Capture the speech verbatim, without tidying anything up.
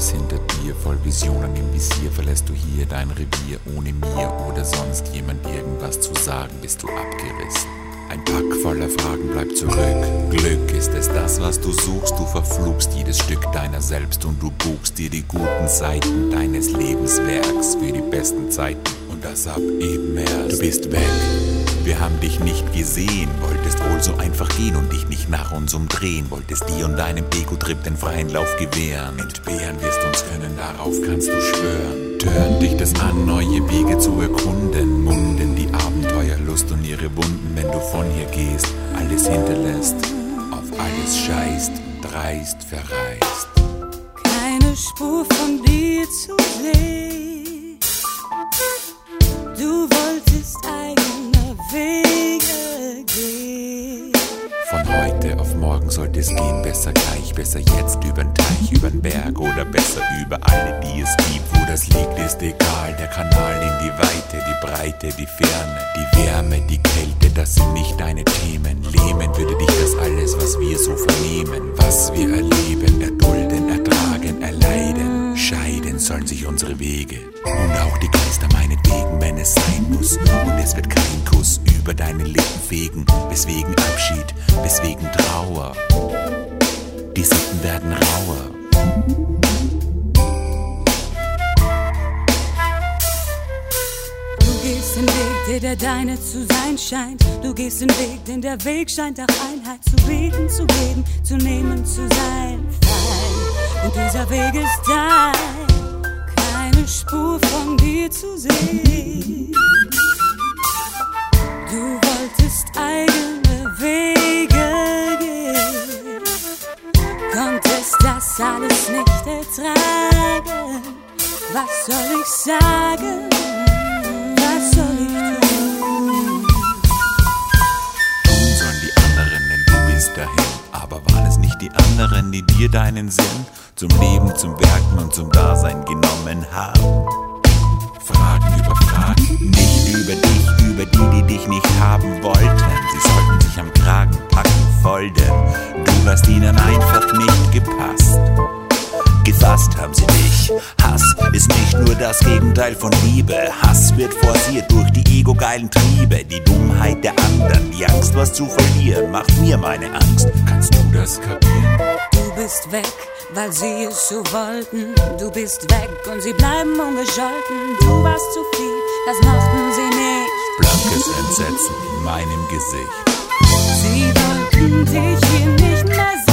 alles hinter dir, voll Visionen im Visier, verlässt du hier dein Revier, ohne mir oder sonst jemand irgendwas zu sagen, bist du abgerissen. Ein Pack voller Fragen bleibt zurück. Glück, ist es das, was du suchst? Du verfluchst jedes Stück deiner selbst und du buchst dir die guten Seiten deines Lebenswerks für die besten Zeiten. Und das ab eben erst. Du bist weg, wir haben dich nicht gesehen. Wolltest wohl so einfach gehen und dich nicht nach uns umdrehen. Wolltest dir und deinem Ego-Trip den freien Lauf gewähren. Entbehren wirst uns können, darauf kannst du schwören. Tören dich das an, neue Wege zu erkunden. Munden die Abenteuerlust und ihre Wunden, wenn du von hier gehst, alles hinterlässt, auf alles scheißt, dreist verreist. Keine Spur von dir zu sehen. Du wolltest eigene Wege gehen. Von heute auf morgen sollte es gehen, besser gleich, besser jetzt übern Teich, übern Berg oder besser über alle, die es gibt. Wo das liegt, ist egal, der Kanal in die Weite, die Breite, die Ferne, die Wärme, die Kälte, das sind nicht deine Themen. Lähmen würde dich das alles, was wir so vernehmen, was wir erleben, erdulden, ertragen, erleiden. Scheiden sollen sich unsere Wege und auch die Geister meinetwegen, wenn es sein muss. Und es wird kein Kuss über deine Lippen fegen, weswegen Abschied, weswegen Trauer. Die Sitten werden rauer. Du gehst den Weg, der der deine zu sein scheint. Du gehst den Weg, denn der Weg scheint nach Einheit zu beten, zu geben, zu nehmen, zu sein. Fein. Und dieser Weg ist dein, keine Spur von dir zu sehen. Du wolltest eigene Wege gehen, konntest das alles nicht ertragen. Was soll ich sagen? Was soll ich tun? Tun sollen die anderen, denn du bist dahin. Aber waren es nicht die anderen, die dir deinen Sinn zum Leben, zum Werken und zum Dasein genommen haben? Fragen über Fragen, nicht über dich, über die, die dich nicht haben wollten. Sie sollten sich am Kragen packen, folgen. Du hast ihnen einfach nicht gepasst. Gefasst haben sie dich. Hass ist nicht nur das Gegenteil von Liebe. Hass wird forciert durch die ego-geilen Triebe. Die Dummheit der anderen, die Angst, was zu verlieren, macht mir meine Angst. Kannst du das kapieren? Du bist weg, weil sie es so wollten. Du bist weg und sie bleiben ungescholten. Du warst zu viel, das mochten sie nicht. Blankes Entsetzen in meinem Gesicht. Sie wollten dich hier nicht mehr sehen.